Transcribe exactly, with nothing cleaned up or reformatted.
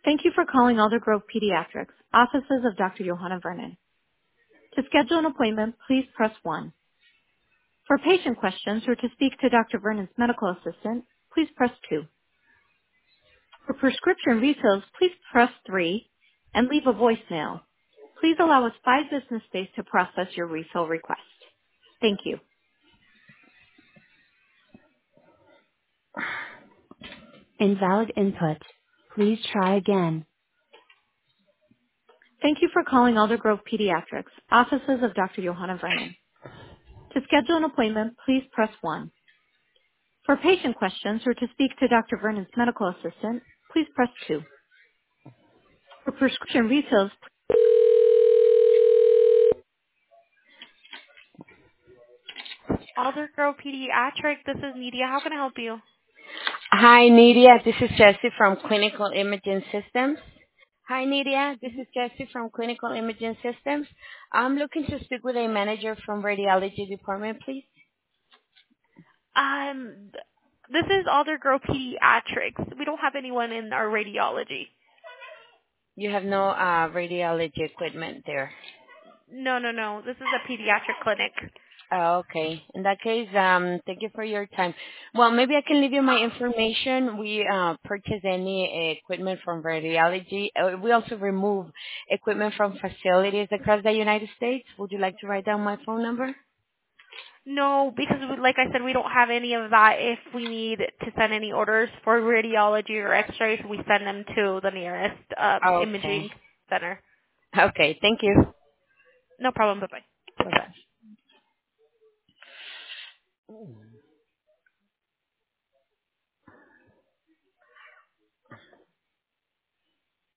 Thank you for calling Aldergrove Pediatrics, offices of Doctor Johanna Vernon. To schedule an appointment, please press one. For patient questions or to speak to Doctor Vernon's medical assistant, please press two. For prescription refills, please press three and leave a voicemail. Please allow us five business days to process your refill request. Thank you. Invalid input. Please try again. Thank you for calling Aldergrove Pediatrics, offices of Doctor Johanna Vernon. To schedule an appointment, please press one. For patient questions or to speak to Doctor Vernon's medical assistant, please press two. For prescription refills, Aldergrove Pediatric, this is Nidia. How can I help you? Hi, Nidia. This is Jessie from Clinical Imaging Systems. Hi, Nidia. This is Jessie from Clinical Imaging Systems. I'm looking to speak with a manager from radiology department, please. Um, this is Aldergrove Pediatrics. We don't have anyone in our radiology. You have no uh, radiology equipment there. No, no, no. This is a pediatric clinic. Oh, okay. In that case, um, thank you for your time. Well, maybe I can leave you my information. We uh, purchase any equipment from radiology. Uh, we also remove equipment from facilities across the United States. Would you like to write down my phone number? No, because we- like I said, we don't have any of that. If we need to send any orders for radiology or x-rays, we send them to the nearest um, Okay. imaging center. Okay. Thank you. No problem. Bye-bye. Bye-bye.